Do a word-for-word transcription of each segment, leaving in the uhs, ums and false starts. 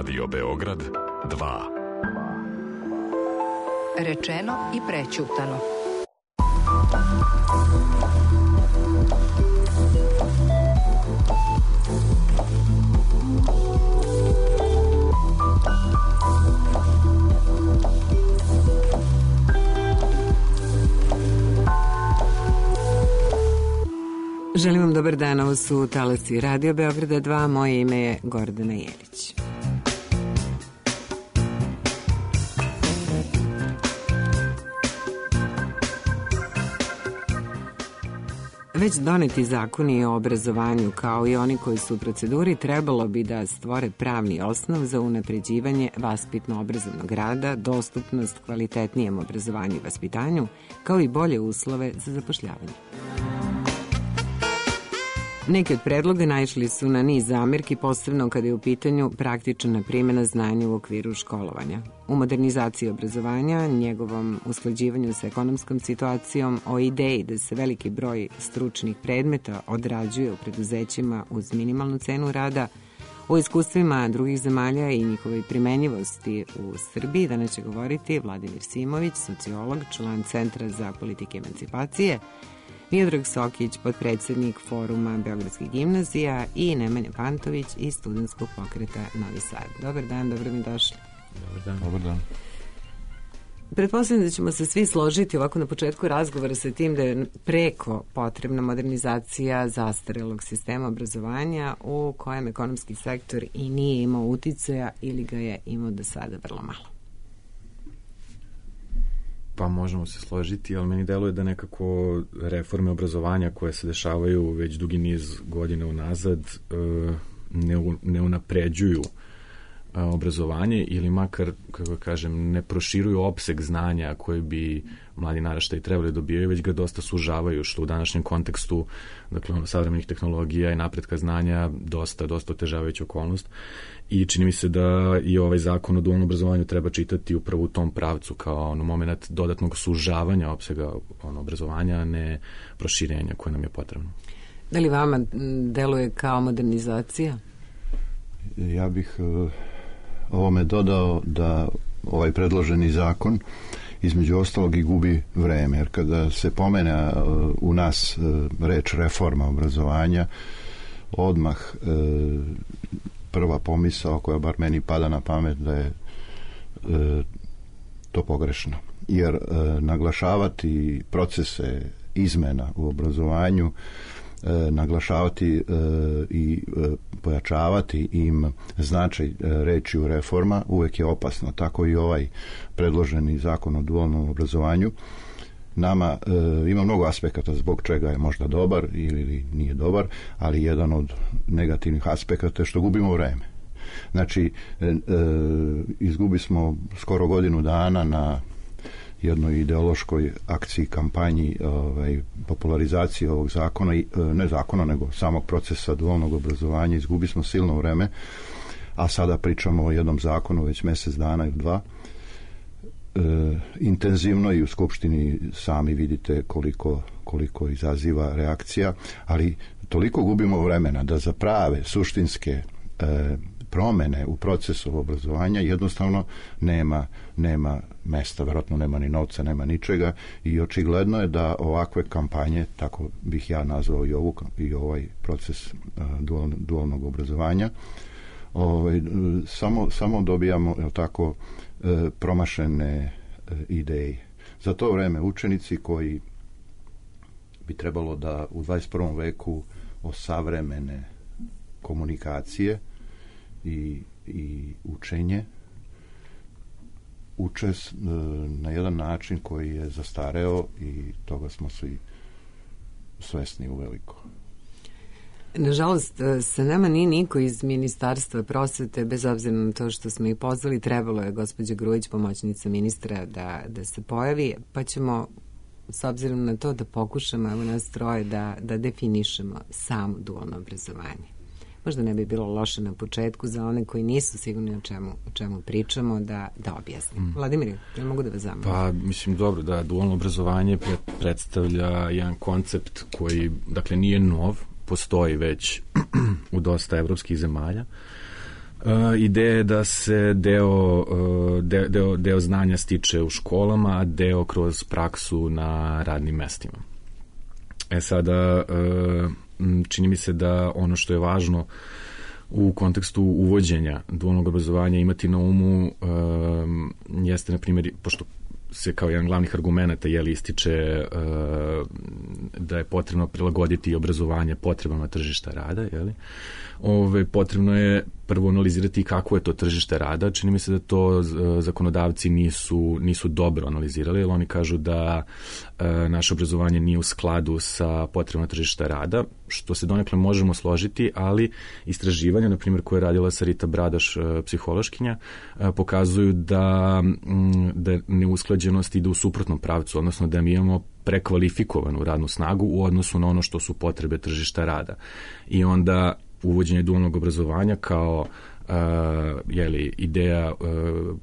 Radio Beograd dva. Rečeno i prećutano. Želim vam dobar dan, ovo su talasi Radio Beograda dva, moje ime je Gordana Jelić. Već doneti zakoni o obrazovanju, kao i oni koji su u proceduri, trebalo bi da stvore pravni osnov za unapređivanje vaspitno-obrazovnog rada, dostupnost kvalitetnijem obrazovanju i vaspitanju, kao i bolje uslove za zapošljavanje. Neki od predloga naišli su na niz zamerki, posebno kada je u pitanju praktična primjena znanja u okviru školovanja. U modernizaciji obrazovanja, njegovom usklađivanju sa ekonomskom situacijom, o ideji da se veliki broj stručnih predmeta odrađuje u preduzećima uz minimalnu cenu rada, o iskustvima drugih zemalja i njihovoj primenjivosti u Srbiji danas će govoriti Vladimir Simović, sociolog, član Centra za politike emancipacije, Miodrag Sokić, potpredsednik Foruma Beogradskih gimnazija i Nemanja Pantović iz Studentskog pokreta Novi Sad. Dobar dan, dobro mi došli. Dobar dan. Dobar dan. Pretpostavljam da ćemo se svi složiti ovako na početku razgovora sa tim da je preko potrebna modernizacija zastarelog sistema obrazovanja u kojem ekonomski sektor i nije imao uticaja ili ga je imao do sada vrlo malo. Pa možemo se složiti, ali meni deluje da nekako reforme obrazovanja koje se dešavaju već dugi niz godina unazad ne, ne unapređuju obrazovanje ili makar, kako kažem, ne proširuju opseg znanja koje bi mladi naraštaji trebali dobijaju, već ga dosta sužavaju, što u današnjem kontekstu, dakle, ono, savremenih tehnologija i napretka znanja dosta, dosta otežavajuća okolnost. I čini mi se da i ovaj zakon o dualnom obrazovanju treba čitati upravo u tom pravcu, kao ono moment dodatnog sužavanja opsega ono, obrazovanja, a ne proširenja koje nam je potrebno. Da li vama deluje kao modernizacija? Ja bih uh, ovome dodao da ovaj predloženi zakon između ostalog i gubi vreme, jer kada se pomene uh, u nas uh, reč reforma obrazovanja, odmah uh, prva pomisao koja bar meni pada na pamet da je uh, to pogrešno. Jer uh, naglašavati procese izmena u obrazovanju, E, naglašavati e, i e, pojačavati im značaj e, reči u reforma uvek je opasno. Tako i ovaj predloženi zakon o dualnom obrazovanju nama e, ima mnogo aspekata zbog čega je možda dobar ili nije dobar, ali jedan od negativnih aspekata je što gubimo vreme. Znači, e, e, izgubi smo skoro godinu dana na jednoj ideološkoj akciji, kampanji, ovaj, popularizacije ovog zakona, i, ne zakona, nego samog procesa dualnog obrazovanja. Izgubi smo silno vreme, a sada pričamo o jednom zakonu već mesec dana ili dva. E, intenzivno i u Skupštini sami vidite koliko, koliko izaziva reakcija, ali toliko gubimo vremena da za prave, suštinske e, promene u procesu obrazovanja jednostavno nema, nema mesta, verovatno nema ni novca, nema ničega, i očigledno je da ovakve kampanje, tako bih ja nazvao i, ovu, i ovaj proces uh, dual, dualnog obrazovanja, ovaj, samo, samo dobijamo, jel tako, uh, promašene uh, ideje. Za to vreme učenici koji bi trebalo da u dvadeset prvom veku osavremene komunikacije i, i učenje uče na jedan način koji je zastareo i toga smo svi svesni uveliko. Nažalost, sa nama nije niko iz Ministarstva prosvete, bez obzira na to što smo ih pozvali. Trebalo je gospođa Grujić, pomoćnica ministra, da, da se pojavi, pa ćemo, s obzirom na to, da pokušamo, evo nas troje, da, da definišemo samo dualno obrazovanje. Možda ne bi bilo loše na početku za one koji nisu sigurni o čemu, o čemu pričamo da, da objasnim. Mm. Vladimir, ne mogu da vas zamolim? Pa, mislim, dobro, da dualno obrazovanje pre, predstavlja jedan koncept koji, dakle, nije nov, postoji već u dosta evropskih zemalja. Uh, ideja je da se deo, uh, deo, deo, deo znanja stiče u školama, a deo kroz praksu na radnim mestima. E sada, uh, čini mi se da ono što je važno u kontekstu uvođenja dualnog obrazovanja imati na umu um, jeste, na primjer, pošto se kao jedan glavnih argumenta jeli, ističe uh, da je potrebno prilagoditi obrazovanje potrebama tržišta rada, jeli? Ove, potrebno je prvo analizirati kako je to tržište rada. Čini mi se da to uh, zakonodavci nisu, nisu dobro analizirali, jer oni kažu da uh, naše obrazovanje nije u skladu sa potrebama tržišta rada, što se donekle možemo složiti, ali istraživanja, na primjer, koje je radila Sarita Bradaš, uh, psihološkinja, uh, pokazuju da, um, da neusklađenost ide u suprotnom pravcu, odnosno da mi imamo prekvalifikovanu radnu snagu u odnosu na ono što su potrebe tržišta rada. I onda uvođenje dualnog obrazovanja kao uh, jeli, ideja uh,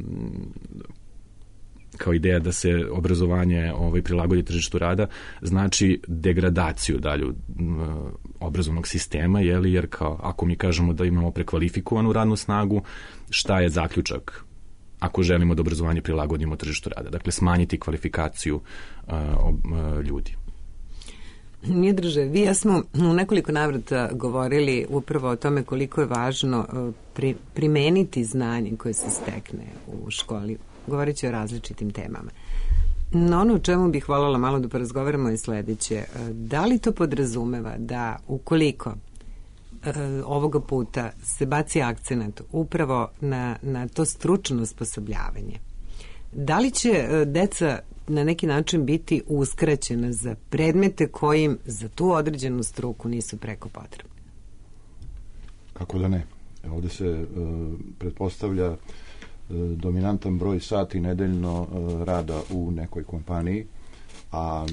kao ideja da se obrazovanje ovaj, prilagodi tržištu rada, znači degradaciju dalju uh, obrazovnog sistema, jeli, jer kao, ako mi kažemo da imamo prekvalifikovanu radnu snagu, šta je zaključak ako želimo da obrazovanje prilagodimo tržištu rada? Dakle, smanjiti kvalifikaciju uh, uh, ljudi. Miodraže, vi ja smo u nekoliko navrata govorili upravo o tome koliko je važno pri, primeniti znanje koje se stekne u školi, govoreći o različitim temama. No, ono o čemu bih voljela malo da porazgovaramo je sledeće. Da li to podrazumeva da ukoliko ovoga puta se baci akcenat upravo na, na to stručno osposobljavanje, da li će deca na neki način biti uskraćena za predmete kojim za tu određenu struku nisu preko potrebni? Kako da ne? Ovde se uh, pretpostavlja uh, dominantan broj sati nedeljno uh, rada u nekoj kompaniji, a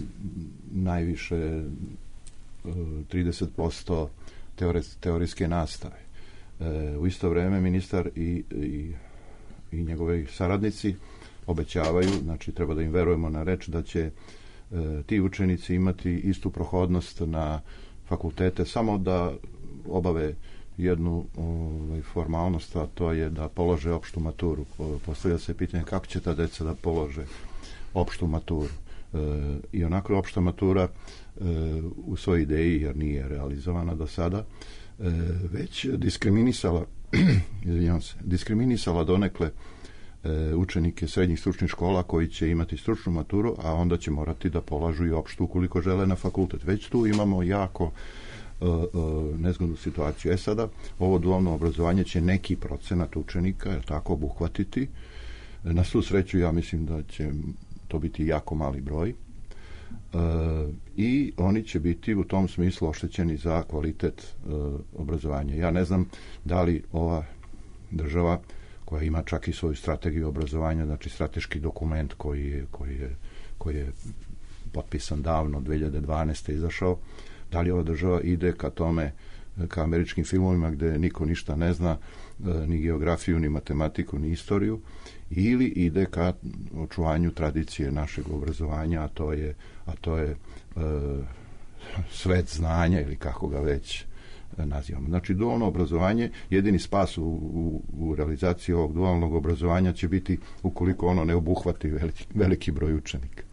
najviše uh, trideset posto teorijske, teorijske nastave. Uh, u isto vreme ministar i, i, i njegovi saradnici obećavaju, znači treba da im verujemo na reč, da će e, ti učenici imati istu prohodnost na fakultete, samo da obave jednu ovaj, formalnost, a to je da polože opštu maturu. Postavlja se pitanje kako će ta deca da polože opštu maturu. E, I onako opšta matura e, u svojoj ideji, jer nije realizovana do sada, e, već diskriminisala izvinjavam se, diskriminisala donekle učenike srednjih stručnih škola koji će imati stručnu maturu, a onda će morati da polažu i opštu ukoliko žele na fakultet. Već tu imamo jako uh, uh, nezgodnu situaciju. E sada, ovo dualno obrazovanje će neki procenat učenika, jer tako, obuhvatiti. Na svu sreću, ja mislim da će to biti jako mali broj. Uh, I oni će biti u tom smislu oštećeni za kvalitet uh, obrazovanja. Ja ne znam da li ova država, koja ima čak i svoju strategiju obrazovanja, znači strateški dokument koji je, koji je, koji je potpisan davno, dve hiljade dvanaeste izašao, da li ova država ide ka tome, ka američkim filmovima gde niko ništa ne zna, ni geografiju, ni matematiku, ni istoriju, ili ide ka očuvanju tradicije našeg obrazovanja, a to je, a to je e, svet znanja, ili kako ga već nazivamo. Znači, dualno obrazovanje, jedini spas u, u, u realizaciji ovog dualnog obrazovanja će biti ukoliko ono ne obuhvati veliki, veliki broj učenika.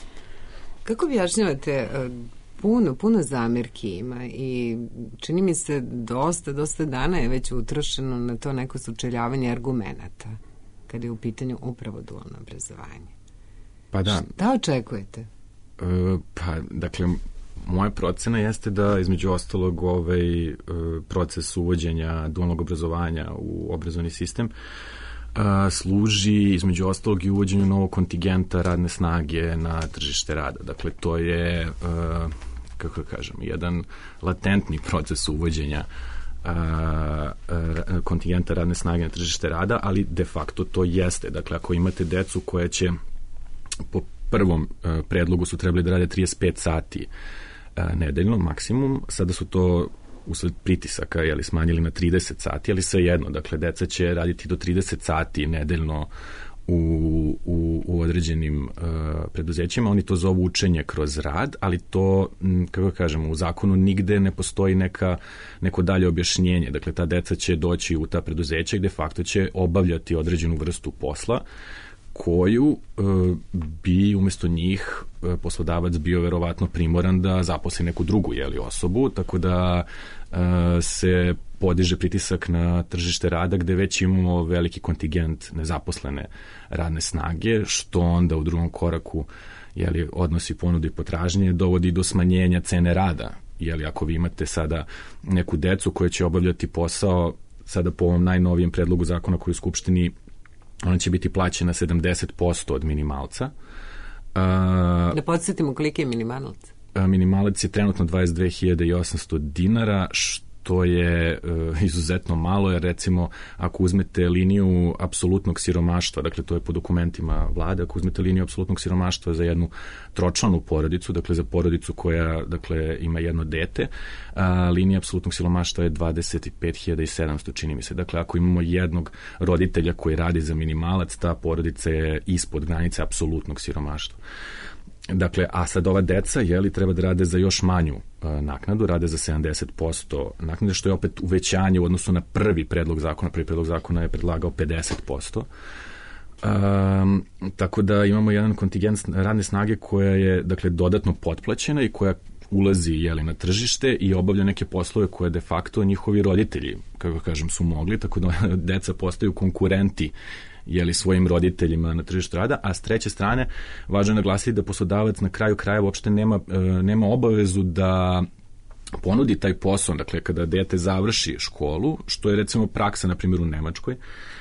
Kako objašnjavate, puno, puno zamerki ima i čini mi se dosta, dosta dana je već utrošeno na to neko sučeljavanje argumenata kada je u pitanju upravo dualno obrazovanje. Pa da. Šta očekujete? E, pa, dakle, moja procena jeste da između ostalog ovaj e, proces uvođenja dualnog obrazovanja u obrazovni sistem a, služi između ostalog i uvođenju novog kontingenta radne snage na tržište rada. Dakle, to je, a, kako kažem, jedan latentni proces uvođenja a, a, kontingenta radne snage na tržište rada, ali de facto to jeste. Dakle, ako imate decu koja će po prvom a, predlogu su trebali da rade trideset pet sati a, nedeljno maksimum, sada su to usled pritisaka, jeli, smanjili na trideset sati, ali sve jedno, dakle, deca će raditi do trideset sati nedeljno u, u, u određenim uh, preduzećima. Oni to zovu učenje kroz rad, ali to, kako kažemo, u zakonu nigde ne postoji neka, neko dalje objašnjenje. Dakle, ta deca će doći u ta preduzeća gde fakto će obavljati određenu vrstu posla koju uh, bi umesto njih uh, poslodavac bio verovatno primoran da zaposli neku drugu jeli, osobu, tako da uh, se podiže pritisak na tržište rada gde već imamo veliki kontingent nezaposlene radne snage, što onda u drugom koraku jeli, odnosi ponudu i potražnje dovodi do smanjenja cene rada. Jeli, ako vi imate sada neku decu koja će obavljati posao, sada po ovom najnovijem predlogu zakona koji je u Skupštini, ona će biti plaćena sedamdeset posto od minimalca. A, da podsjetimo koliki je minimalac? A, minimalac je trenutno dvadeset dve hiljade osamsto dinara, što to je uh, izuzetno malo, jer recimo ako uzmete liniju apsolutnog siromaštva, dakle to je po dokumentima vlade, ako uzmete liniju apsolutnog siromaštva za jednu tročlanu porodicu, dakle za porodicu koja dakle ima jedno dete, a linija apsolutnog siromaštva je dvadeset pet hiljada sedamsto, čini mi se. Dakle, ako imamo jednog roditelja koji radi za minimalac, ta porodica je ispod granice apsolutnog siromaštva. Dakle, a sad ova deca, jeli, treba da rade za još manju uh, naknadu, rade za sedamdeset posto naknade, što je opet uvećanje u odnosu na prvi predlog zakona. Prvi predlog zakona je predlagao pedeset posto. Um, tako da imamo jedan kontingent radne snage koja je, dakle, dodatno potplaćena i koja ulazi, jeli, na tržište i obavlja neke poslove koje de facto njihovi roditelji, kako kažem, su mogli, tako da deca postaju konkurenti jeli, svojim roditeljima na tržištu rada, a s treće strane važno je naglasiti da poslodavac na kraju kraja uopšte nema, nema obavezu da ponudi taj posao, dakle kada dete završi školu, što je recimo praksa na primjer u Nemačkoj,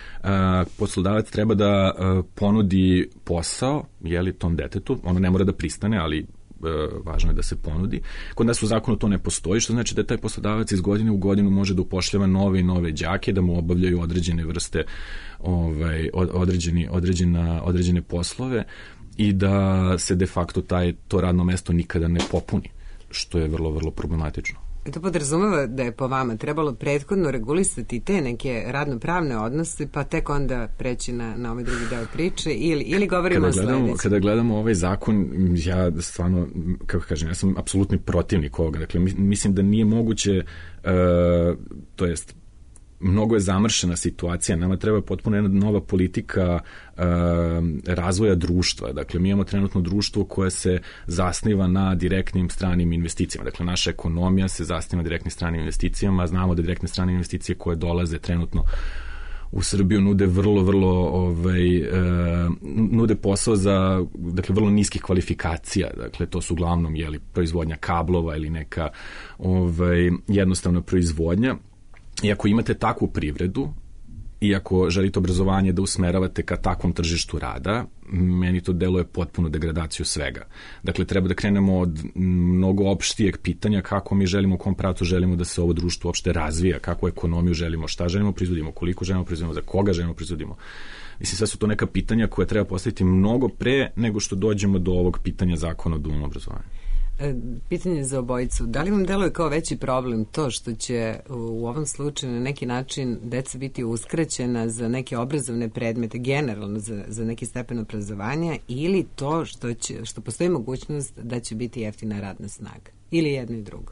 poslodavac treba da ponudi posao, jeli, tom detetu, ono ne mora da pristane, ali važno je da se ponudi. Kod nas u zakonu to ne postoji, što znači da taj poslodavac iz godine u godinu može da upošljava nove i nove đake, da mu obavljaju određene vrste, ovaj, određeni, određena, određene poslove i da se de facto taj, to radno mesto nikada ne popuni, što je vrlo, vrlo problematično. To podrazumeva da je po vama trebalo prethodno regulisati te neke radno-pravne odnose, pa tek onda preći na, na ovaj drugi deo priče, ili, ili govorimo kada o gledamo, sledećem? Kada gledamo ovaj zakon, ja stvarno, kako kažem, ja sam apsolutni protivnik ovoga. Dakle, mislim da nije moguće, uh, to jest, mnogo je zamršena situacija, nama treba potpuno jedna nova politika uh, razvoja društva. Dakle, mi imamo trenutno društvo koje se zasniva na direktnim stranim investicijama. Dakle, naša ekonomija se zasniva na direktnim stranim investicijama. Znamo da direktne strane investicije koje dolaze trenutno u Srbiju nude vrlo, vrlo ovaj, uh, nude posao za, dakle, vrlo niskih kvalifikacija. Dakle, to su uglavnom, jeli, proizvodnja kablova ili neka ovaj, jednostavna proizvodnja. I ako imate takvu privredu i ako želite obrazovanje da usmeravate ka takvom tržištu rada, meni to deluje potpuno degradaciju svega. Dakle, treba da krenemo od mnogo opštijeg pitanja kako mi želimo, u kom pravcu želimo da se ovo društvo uopšte razvija, kakvu ekonomiju želimo, šta želimo proizvodimo, koliko želimo proizvodimo, za koga želimo proizvodimo. Mislim, sve su to neka pitanja koje treba postaviti mnogo pre nego što dođemo do ovog pitanja zakona o dualnom obrazovanju. Pitanje za obojicu. Da li vam deluje kao veći problem to što će u ovom slučaju na neki način deca biti uskraćena za neke obrazovne predmete, generalno za, za neki stepen obrazovanja, ili to što, će, što postoji mogućnost da će biti jeftina radna snaga? Ili jedno i drugo?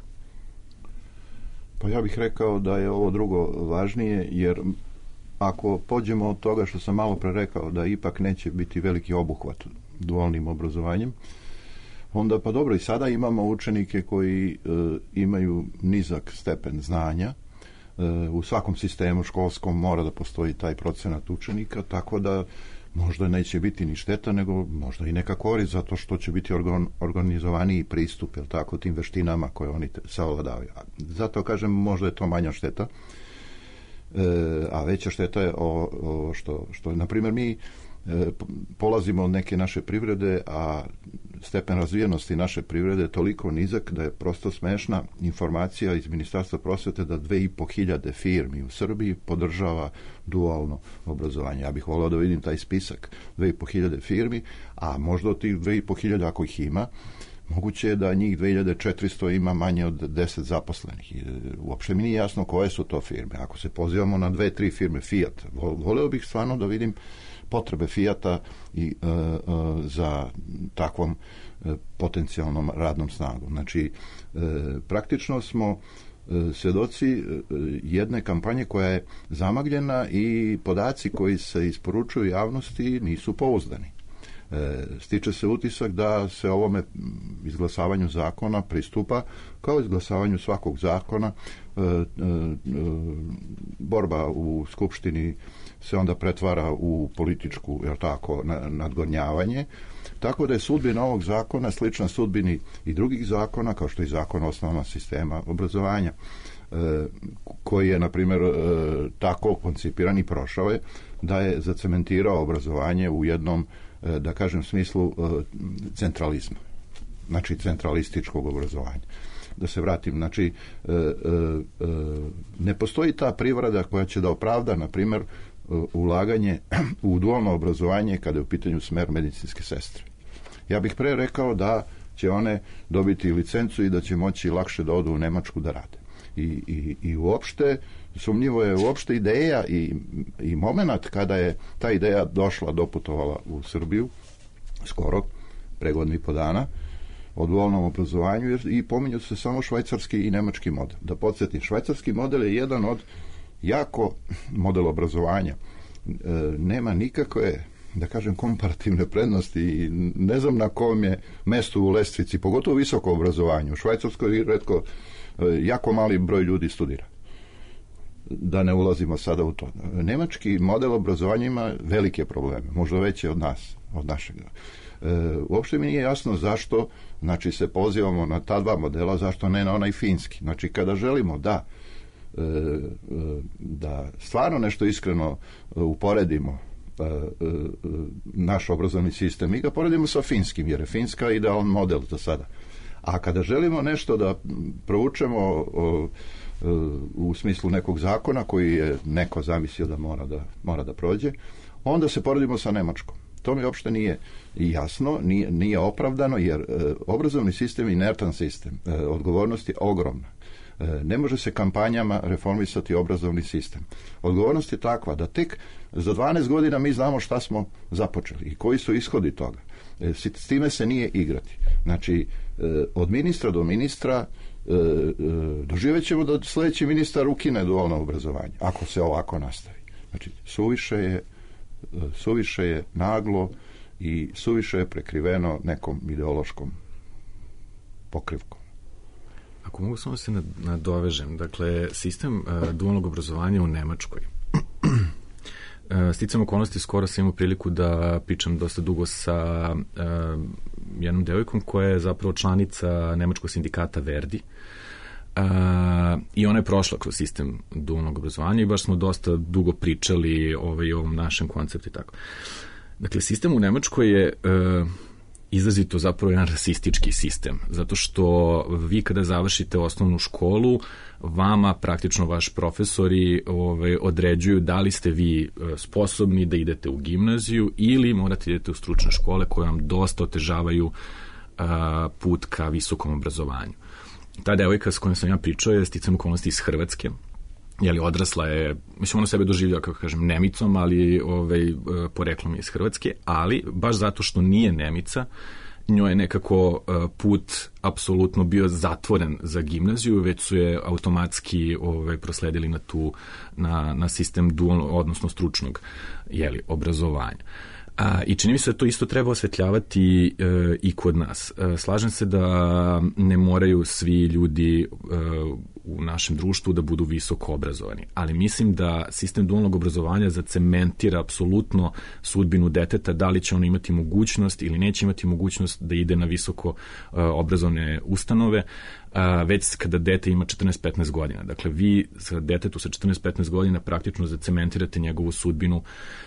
Pa ja bih rekao da je ovo drugo važnije, jer ako pođemo od toga što sam malo pre rekao, da ipak neće biti veliki obuhvat dualnim obrazovanjem, onda pa dobro, i sada imamo učenike koji e, imaju nizak stepen znanja. E, u svakom sistemu školskom mora da postoji taj procenat učenika, tako da možda neće biti ni šteta, nego možda i neka korist, zato što će biti organ, organizovaniji pristup, jel tako, tim veštinama koje oni savladavaju. Zato kažem, možda je to manja šteta, e, a veća šteta je o, o što, što, na primjer, mi polazimo od neke naše privrede, a stepen razvijenosti naše privrede je toliko nizak da je prosto smešna informacija iz Ministarstva prosvete da dve i po hiljade firmi u Srbiji podržava dualno obrazovanje. Ja bih voleo da vidim taj spisak, dve i po hiljade firmi, a možda od tih dve i po hiljade, ako ih ima, moguće je da njih dve hiljade četiristo ima manje od deset zaposlenih. I uopšte mi nije jasno koje su to firme. Ako se pozivamo na dve, tri firme Fiat, voleo bih stvarno da vidim potrebe Fijata i e, e, za takvom e, potencijalnom radnom snagom. Znači, e, praktično smo e, svedoci e, jedne kampanje koja je zamagljena i podaci koji se isporučuju javnosti nisu pouzdani. E, stiče se utisak da se ovome izglasavanju zakona pristupa kao izglasavanju svakog zakona. E, e, borba u Skupštini se onda pretvara u političku, jel tako, nadgornjavanje. Tako da je sudbina ovog zakona slična sudbini i drugih zakona, kao što je zakon o osnovama sistema obrazovanja, e, koji je, na primjer, e, tako koncipiran i prošao je da je zacementirao obrazovanje u jednom, e, da kažem, smislu e, centralizma. Znači, centralističkog obrazovanja. Da se vratim, znači, e, e, ne postoji ta privreda koja će da opravda, na primjer, ulaganje u dualno obrazovanje kada je u pitanju smer medicinske sestre. Ja bih pre rekao da će one dobiti licencu i da će moći lakše da odu u Nemačku da rade. I, i, i uopšte, sumnjivo je uopšte ideja i, i moment kada je ta ideja došla, doputovala u Srbiju, skoro, pre godinu i po dana, o dualnom obrazovanju, jer i pominju se samo švajcarski i nemački model. Da podsjetim, švajcarski model je jedan od jako model obrazovanja. E, nema nikakve, da kažem, komparativne prednosti i ne znam na kom je mestu u lestvici, pogotovo visoko obrazovanje. U Švajcarskoj retko, e, jako mali broj ljudi studira. Da ne ulazimo sada u to. Nemački model obrazovanja ima velike probleme, možda veće od nas, od našega. E, uopšte mi nije jasno zašto, znači, se pozivamo na ta dva modela, zašto ne na onaj finski. Znači, kada želimo da da stvarno nešto iskreno uporedimo naš obrazovni sistem, mi ga poredimo sa finskim, jer je Finska idealan model za sada. A kada želimo nešto da proučemo u smislu nekog zakona koji je neko zamislio da mora da, mora da prođe, onda se poredimo sa Nemačkom. To mi uopšte nije jasno, nije, nije opravdano, jer obrazovni sistem je inertan sistem. Odgovornost je ogromna. Ne može se kampanjama reformisati obrazovni sistem. Odgovornost je takva da tek za dvanaest godina mi znamo šta smo započeli i koji su ishodi toga. S time se nije igrati. Znači, od ministra do ministra doživet ćemo da sljedeći ministar ukine dualno obrazovanje, ako se ovako nastavi. Znači, suviše je, suviše je naglo i suviše je prekriveno nekom ideološkom pokrivkom. Ako mogu samo se nadovežem, dakle, sistem uh, dualnog obrazovanja u Nemačkoj. uh, sticam okolnosti, skoro sam imao priliku da pričam dosta dugo sa uh, jednom devojkom koja je zapravo članica nemačkog sindikata Verdi. Uh, I ona je prošla kroz sistem dualnog obrazovanja i baš smo dosta dugo pričali ovaj, o ovom našem konceptu i tako. Dakle, sistem u Nemačkoj je uh, izrazito zapravo jedan rasistički sistem, zato što vi kada završite osnovnu školu, vama praktično vaš profesori ovaj, određuju da li ste vi sposobni da idete u gimnaziju ili morate idete u stručne škole koje vam dosta otežavaju a, put ka visokom obrazovanju. Ta devojka s kojom sam ja pričao je sticam okolnosti iz Hrvatske, jeli odrasla je, mislim, ona sebe doživlja, kako kažem, Nemicom, ali ovaj, poreklom je iz Hrvatske, ali baš zato što nije Nemica, njoj je nekako put apsolutno bio zatvoren za gimnaziju, već su je automatski ovaj, prosledili na tu, na, na sistem dualno, odnosno stručnog, jeli, obrazovanja. A, I čini mi se da to isto treba osvetljavati e, i kod nas. E, slažem se da ne moraju svi ljudi e, u našem društvu da budu visoko obrazovani, ali mislim da sistem dualnog obrazovanja zacementira apsolutno sudbinu deteta, da li će ono imati mogućnost ili neće imati mogućnost da ide na visoko e, obrazovne ustanove, a, već kada dete ima četrnaest petnaest godina. Dakle, vi sa detetu sa četrnaest petnaest godina praktično zacementirate njegovu sudbinu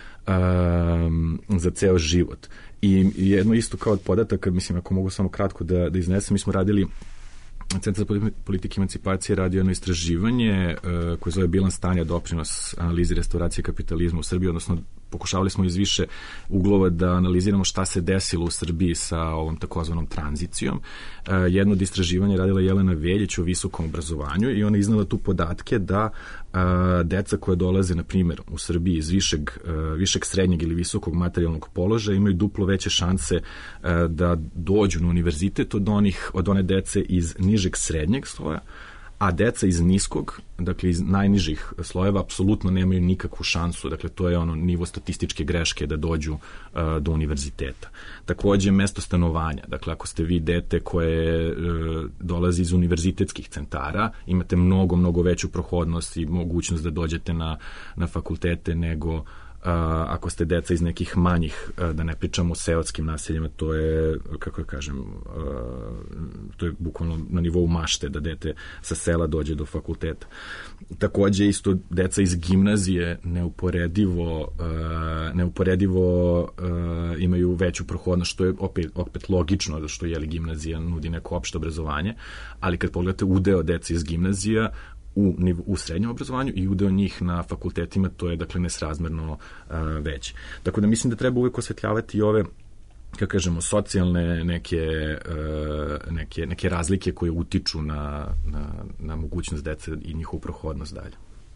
Um, za ceo život. I jedno isto kao od podataka, mislim, ako mogu samo kratko da, da iznesem, mi smo radili, Centar za politike emancipacije radio jedno istraživanje uh, koje zove bilans stanja, doprinos analizi restauracije kapitalizma u Srbiji, odnosno pokušavali smo iz više uglova da analiziramo šta se desilo u Srbiji sa ovom takozvanom tranzicijom. Jedno od istraživanja radila Jelena Veljić o visokom obrazovanju i ona iznala tu podatke da a, deca koja dolaze, na primjer, u Srbiji iz višeg, a, višeg srednjeg ili visokog materijalnog položaja imaju duplo veće šanse a, da dođu na univerzitet od, onih, od one dece iz nižeg srednjeg sloja, a deca iz niskog, dakle iz najnižih slojeva, apsolutno nemaju nikakvu šansu, dakle to je ono nivo statističke greške da dođu uh, do univerziteta. Takođe, mesto stanovanja, dakle ako ste vi dete koje uh, dolazi iz univerzitetskih centara, imate mnogo, mnogo veću prohodnost i mogućnost da dođete na, na fakultete nego Uh, ako ste deca iz nekih manjih, uh, da ne pričamo o seoskim naseljima, to je, kako ja kažem, uh, to je bukvalno na nivou mašte da dete sa sela dođe do fakulteta. Takođe, isto deca iz gimnazije neuporedivo, uh, neuporedivo uh, imaju veću prohodnost, što je opet, opet logično, zato što jeli gimnazija nudi neko opšte obrazovanje, ali kad pogledate udeo dece iz gimnazija, u, u srednjem obrazovanju i udeo njih na fakultetima, to je dakle nesrazmerno uh, veći. Tako da mislim da treba uvek osvetljavati i ove, kako kažemo, socijalne neke, uh, neke, neke razlike koje utiču na, na, na mogućnost dece i njihovu prohodnost dalje.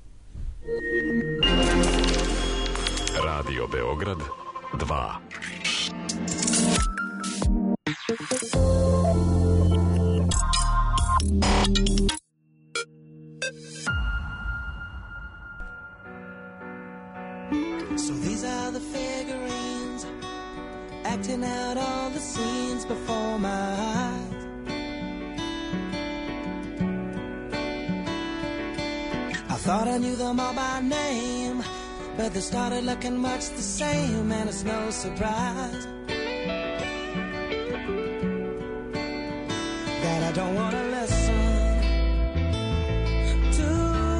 Radio Beograd dva. So these are the figurines acting out all the scenes before my eyes. I thought I knew them all by name, but they started looking much the same, and it's no surprise that I don't want to listen too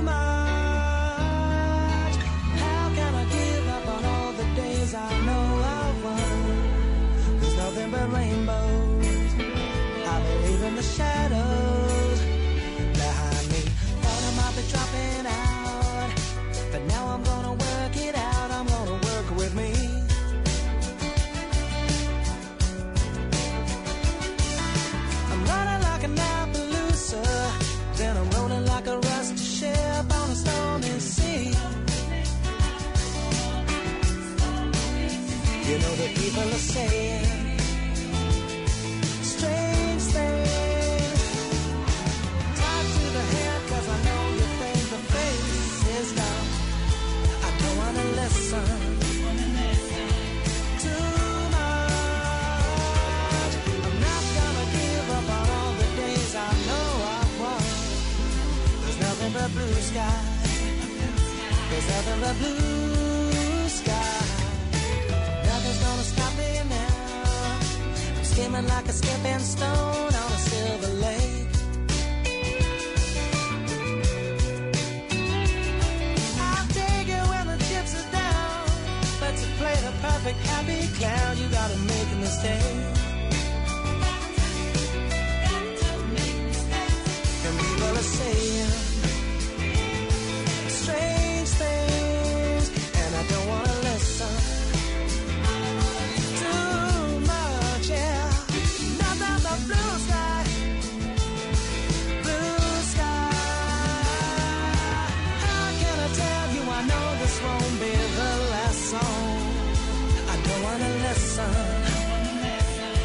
much. How can I give up on all the days I know I've won? There's nothing but rainbows. I believe in the shadows behind me. Thought I might be dropping out, but now I'm gonna work it out. I'm gonna work with me. I'm running like an Appaloosa, then I'm rolling like a rusty ship on a stormy sea. You know the people are saying strange things. Tied to the head, cause I know you think the face is dumb. I don't wanna listen too much. I'm not gonna give up on all the days I know I've won. There's nothing but blue sky. There's nothing but blue sky. Nothing's gonna stop me now. I'm skimming like a skipping stone on a silver lake. I'll take it when the chips are down, but to play the perfect happy clown, you gotta make a mistake. And people are saying strange things, and I don't wanna listen too much, yeah. Nothing but blue sky, blue sky. How can I tell you I know this won't be the last song? I don't wanna listen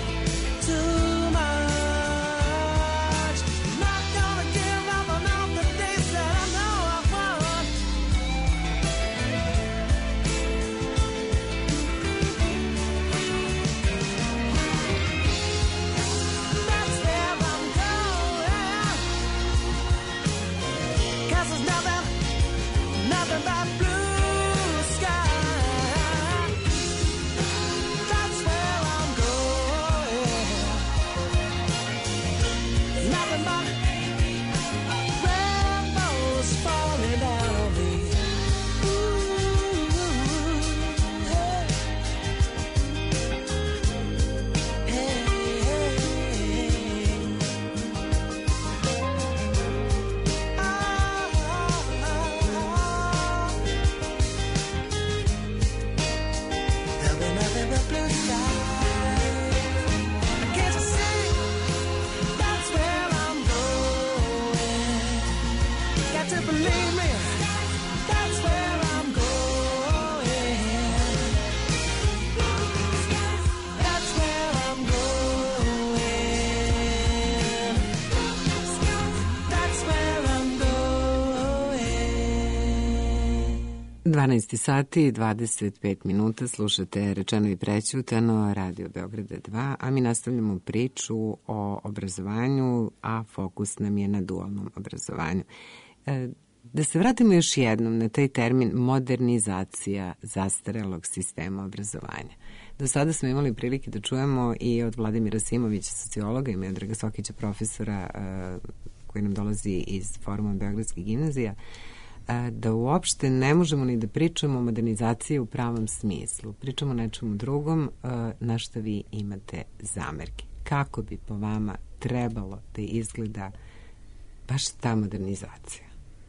dvanaest sati i dvadeset pet minuta, slušate Rečeno i prećutano, Radio Beograda dva, a mi nastavljamo priču o obrazovanju, a fokus nam je na dualnom obrazovanju. E, da se vratimo još jednom na taj termin modernizacija zastarelog sistema obrazovanja. Do sada smo imali prilike da čujemo i od Vladimira Simovića, sociologa, i Miodraga Sokića, profesora e, koji nam dolazi iz Foruma Beogradskih gimnazija, da uopšte ne možemo ni da pričamo o modernizaciji u pravom smislu. Pričamo o nečemu drugom, na što vi imate zamerke. Kako bi po vama trebalo da izgleda baš ta modernizacija?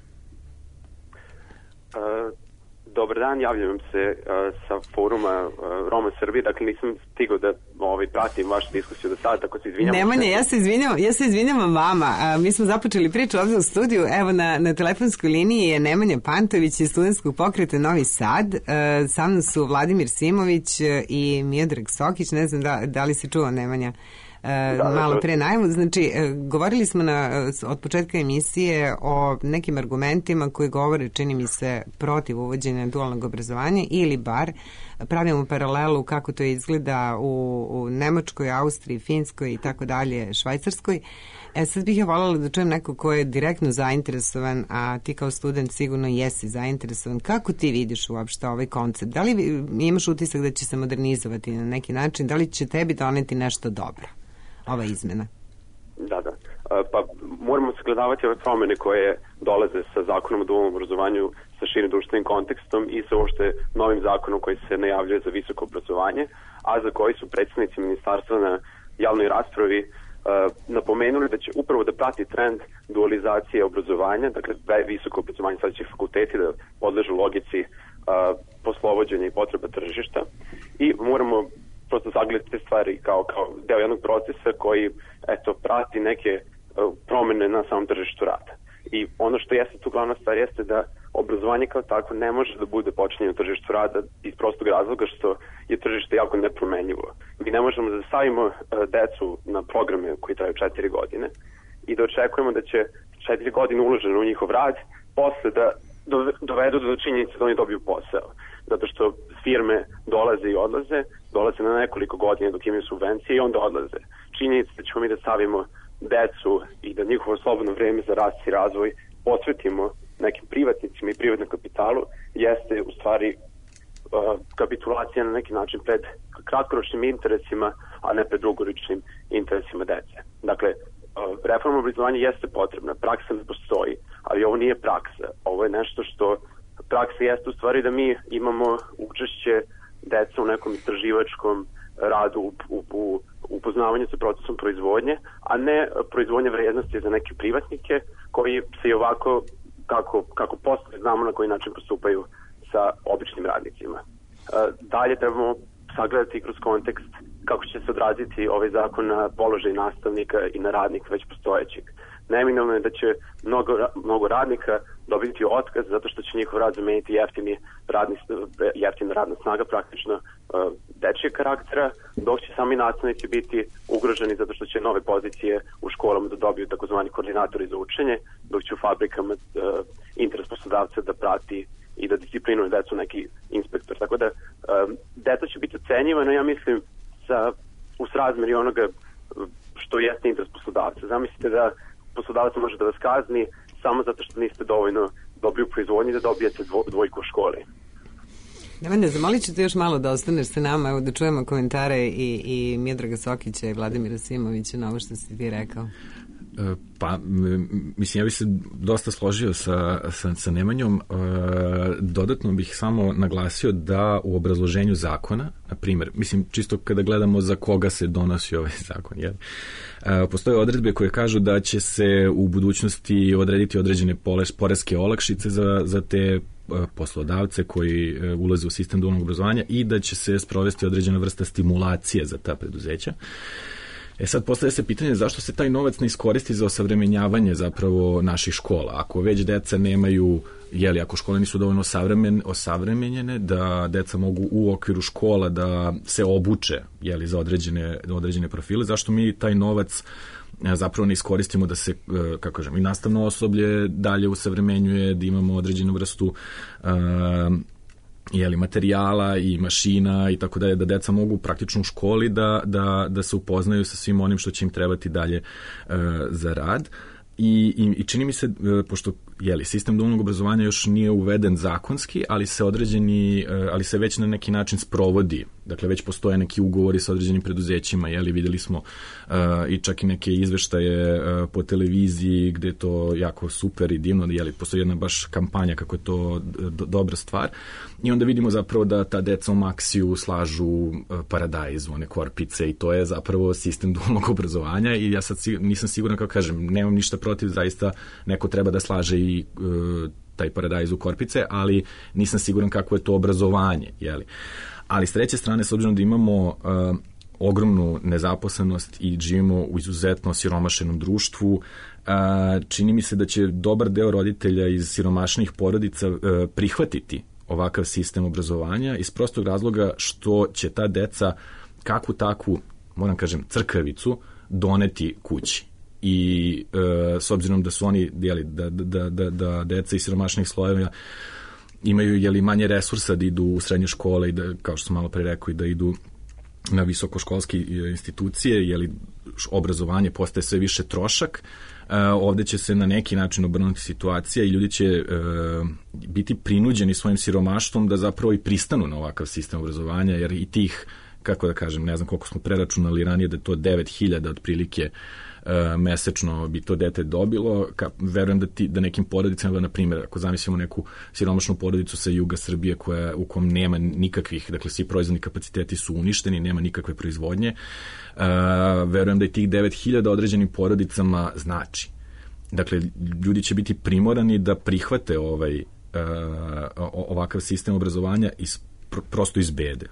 Uh, dobar dan, javljam se uh, sa foruma uh, Roma Srbije, dakle nisam stigao da ovaj, pratim vašu diskusiju do sada, tako se izvinjam. Nemanja, ja se izvinjam, ja se izvinjam vama. A, mi smo započeli priču ovdje u studiju. Evo na, na telefonskoj liniji je Nemanja Pantović iz Studentskog pokreta Novi Sad. E, sa mnom su Vladimir Simović i Miodrag Sokić. Ne znam da, da li se čuo, Nemanja, e, da, malo pre najavu. Znači, e, govorili smo na, od početka emisije o nekim argumentima koji govore, čini mi se, protiv uvođenja dualnog obrazovanja ili bar pravimo paralelu kako to izgleda u, u Nemačkoj, Austriji, Finskoj i tako dalje, Švajcarskoj. E sad bih ja voljela da čujem neko ko je direktno zainteresovan, a ti kao student sigurno jesi zainteresovan. Kako ti vidiš uopšte ovaj koncept? Da li imaš utisak da će se modernizovati na neki način? Da li će tebi doneti nešto dobro, ova izmena? Da, da. Pa moramo sagledavati ove promene koje dolaze sa zakonom o dualnom obrazovanju, sa širim društvenim kontekstom i sa uopšte novim zakonom koji se najavljuje za visoko obrazovanje, a za koji su predstavnici ministarstva na javnoj raspravi uh, napomenuli da će upravo da prati trend dualizacije obrazovanja, dakle visoko obrazovanje, sad će fakulteti da podležu logici uh, poslovođenja i potreba tržišta i moramo prosto sagledati te stvari kao, kao deo jednog procesa koji eto, prati neke uh, promene na samom tržištu rada. I ono što jeste tu glavna stvar jeste da obrazovanje kao tako ne može da bude počinjeno na tržištu rada iz prostog razloga što je tržište jako nepromenjivo. Mi ne možemo da stavimo uh, decu na programe koji traju četiri godine i da očekujemo da će četiri godine uloženo u njihov rad posle da dovedu do činjenice da oni dobiju posao. Zato što firme dolaze i odlaze, dolaze na nekoliko godina dok imaju subvencije i onda odlaze. Činjenica da ćemo mi da stavimo decu i da njihovo slobodno vreme za rast i razvoj posvetimo nekim privatnicima i privatnom kapitalu jeste u stvari uh, kapitulacija na neki način pred kratkoročnim interesima, a ne pred dugoročnim interesima dece. Dakle, uh, reforma obrazovanja jeste potrebna, praksa ne postoji, ali ovo nije praksa. Ovo je nešto što praksa jeste u stvari da mi imamo učešće deca u nekom istraživačkom radu u, u, u upoznavanju sa procesom proizvodnje, a ne proizvodnje vrednosti za neke privatnike koji se i ovako, kako, kako posle znamo na koji način postupaju sa običnim radnicima. Dalje trebamo sagledati kroz kontekst kako će se odraziti ovaj zakon na položaj nastavnika i na radnika već postojećeg. Neminovno je da će mnogo, mnogo radnika dobiti otkaz zato što će njihov rad zameniti jeftini radni, jeftina radna snaga, praktično uh, dečijeg karaktera, dok će sami nastavnici biti ugroženi zato što će nove pozicije u školama da dobiju takozvani koordinatori za učenje, dok će u fabrikama uh, interes poslodavca da prati i da disciplinuje decu neki inspektor. Tako da um, deca će biti ocenjivano, ja mislim, sa, u srazmeri onoga što jeste interes poslodavca. Zamislite da poslodavac može da vas kazni samo zato što niste dovoljno dobri u proizvodnji da dobijete dvo, dvojku u školi. Nemanja, zamolit ću te još malo da ostaneš sa nama, evo da čujemo komentare i, i Miodraga Sokića i Vladimira Simovića na ovo što si ti rekao. Pa, mislim, ja bih se dosta složio sa, sa, sa Nemanjom. Dodatno bih samo naglasio da u obrazloženju zakona, na primjer, mislim, čisto kada gledamo za koga se donosi ovaj zakon, jel? Postoje odredbe koje kažu da će se u budućnosti odrediti određene poreske olakšice za, za te poslodavce koji ulaze u sistem dualnog obrazovanja i da će se sprovesti određena vrsta stimulacije za ta preduzeća. E sad postavlja se pitanje zašto se taj novac ne iskoristi za osavremenjavanje zapravo naših škola. Ako već deca nemaju, jeli, ako škole nisu dovoljno osavremen, osavremenjene, da deca mogu u okviru škola da se obuče, jeli, za određene, određene profile, zašto mi taj novac zapravo ne iskoristimo da se, kako kažem, i nastavno osoblje dalje usavremenjuje, da imamo određenu vrstu uh, jeli, materijala i mašina i tako dalje, da deca mogu praktično u školi da, da, da se upoznaju sa svim onim što će im trebati dalje uh, za rad. I, i, i čini mi se, pošto jeli, sistem dualnog obrazovanja još nije uveden zakonski, ali se određeni, ali se već na neki način sprovodi. Dakle, već postoje neki ugovori sa određenim preduzećima, jeli, videli smo uh, i čak i neke izveštaje uh, po televiziji gde je to jako super i divno, jeli, postoji jedna baš kampanja kako je to do, dobra stvar. I onda vidimo zapravo da ta deca u Maksiju slažu uh, paradajz, one korpice i to je zapravo sistem dualnog obrazovanja i ja sad nisam siguran, kako kažem, nemam ništa protiv, zaista neko treba da slaže i uh, taj paradajz u korpice, ali nisam siguran kako je to obrazovanje, jeli. Ali s treće strane, s obzirom da imamo uh, ogromnu nezaposlenost i živimo u izuzetno siromašenom društvu, uh, čini mi se da će dobar deo roditelja iz siromašnih porodica uh, prihvatiti ovakav sistem obrazovanja iz prostog razloga što će ta deca kakvu takvu, moram kažem, crkavicu doneti kući. I e, s obzirom da su oni, jeli, da, da, da, da deca iz siromašnih slojeva imaju, jeli, manje resursa da idu u srednje škole i da, kao što sam malo pre rekao, i da idu na visokoškolske institucije, jeli, obrazovanje postaje sve više trošak, e, ovde će se na neki način obrnuti situacija i ljudi će e, biti prinuđeni svojim siromaštvom da zapravo i pristanu na ovakav sistem obrazovanja, jer i tih, kako da kažem, ne znam koliko smo preračunali ranije, da je to devet hiljada otprilike Uh, mesečno bi to dete dobilo. Ka, verujem da, ti, da nekim porodicama, na primjer, ako zamislimo neku siromašnu porodicu sa juga Srbije koja, u kom nema nikakvih, dakle svi proizvodni kapaciteti su uništeni, nema nikakve proizvodnje, uh, verujem da i tih devet hiljada određenim porodicama znači. Dakle, ljudi će biti primorani da prihvate ovaj, uh, ovakav sistem obrazovanja iz, pr- prosto iz bede.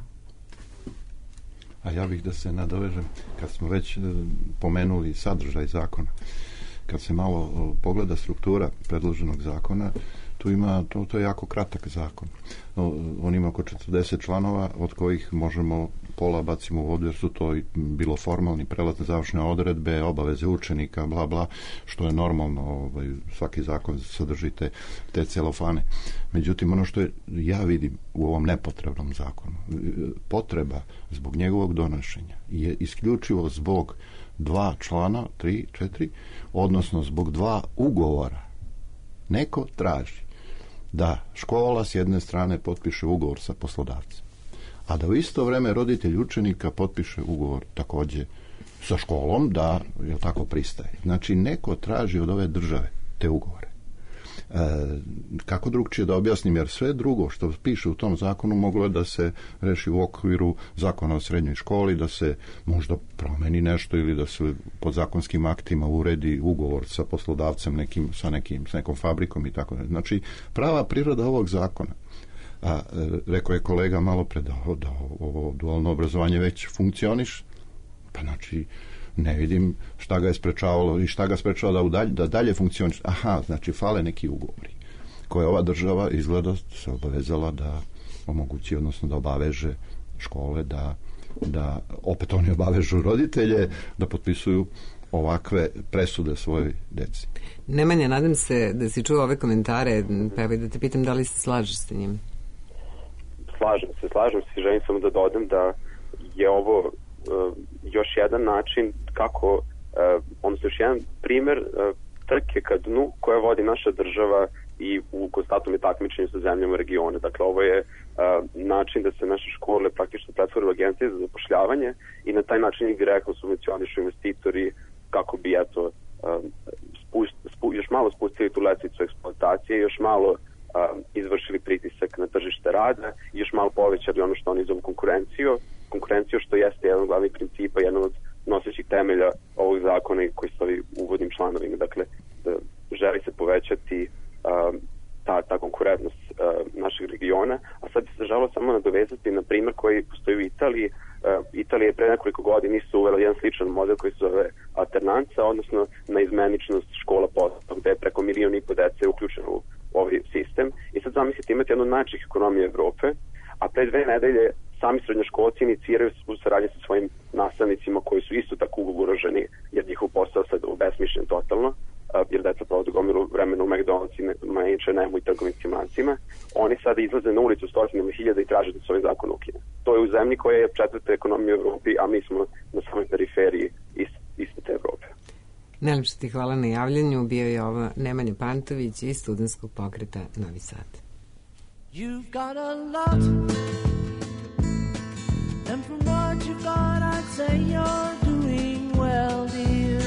A ja bih da se nadovežem, kad smo već pomenuli sadržaj zakona, kad se malo pogleda struktura predloženog zakona, tu ima, to, to je jako kratak zakon. On ima oko četrdeset članova, od kojih možemo pola bacimo u vodu, jer su to bilo formalni prelazne završne odredbe, obaveze učenika, bla, bla, što je normalno, ovaj, svaki zakon sadrži te, te celofane. Međutim, ono što je, ja vidim u ovom nepotrebnom zakonu, potreba zbog njegovog donošenja je isključivo zbog dva člana, tri, četiri, odnosno zbog dva ugovora. Neko traži da škola s jedne strane potpiše ugovor sa poslodavcem, a da u isto vreme roditelj učenika potpiše ugovor takođe sa školom da, je tako, pristaje. Znači, neko traži od ove države te ugovore. E, kako drugčije da objasnim, jer sve drugo što piše u tom zakonu moglo je da se reši u okviru zakona o srednjoj školi, da se možda promeni nešto ili da se pod zakonskim aktima uredi ugovor sa poslodavcem nekim, sa nekim, sa nekom fabrikom i tako. Znači, prava priroda ovog zakona, a rekao je kolega malo pre da, da ovo dualno obrazovanje već funkcioniš, pa znači ne vidim šta ga je sprečavalo i šta ga sprečava da, dalje, da dalje funkcioniš. Aha, znači fale neki ugovori koje ova država izgleda se obavezala da omogući, odnosno da obaveže škole, da, da opet oni obavežu roditelje da potpisuju ovakve presude svojoj deci. Nemanja, nadam se da si čuo ove komentare, pa evo da te pitam da li se slažeš sa njim. Slažem se, slažem se i želim samo da dodam da je ovo uh, još jedan način kako, uh, odnosno još jedan primer uh, trke ka dnu koje vodi naša država i u konstantnom je takmičenju sa zemljama regiona. Dakle, ovo je uh, način da se naše škole praktično pretvore u agencije za zapošljavanje i na taj način ih direktno subvencionišu investitori kako bi, eto, uh, spust, spu, još malo spustili tu lestvicu eksploatacije, još malo uh, izvršili pritisak na tržište rada i još malo povećali ono što oni zovu konkurenciju, konkurenciju što jeste jedan od glavnih principa, jedan od nosećih temelja ovog zakona i koji stoji u uvodnim članovima. Dakle, da želi se povećati uh, ta, ta konkurentnost uh, našeg regiona, a sad bi se želeo samo nadovezati na primjer koji postoji u Italiji, Italija je pre nekoliko godina isto uvela jedan sličan model koji se zove alternanca, odnosno naizmeničnost škola posla, gde je preko milijon i po dece uključeno u ovaj sistem. I sad zamislite, imate jednu od najjačih ekonomija Evrope, a pre dve nedelje sami srednjoškolci iniciraju u saradnji sa svojim nastavnicima koji su isto tako ugroženi, jer njihov posao sad obesmišljen totalno, jer deca provode gomilu vremena u McDonald'sima i H and M-u i trgovinskim lancima. Oni sada izlaze na ulicu stotinama hiljada i traže da se ovaj zakon ukine. To je u zemlji koja je četvrta ekonomija u Evropi, a mi smo na samoj periferiji iste te Evrope. Najlepše ti hvala na javljanju. Bio je ovo Nemanja Pantović iz Studentskog pokreta Novi Sad. You've got a lot, and from what you've got I'd say you're doing well, dear.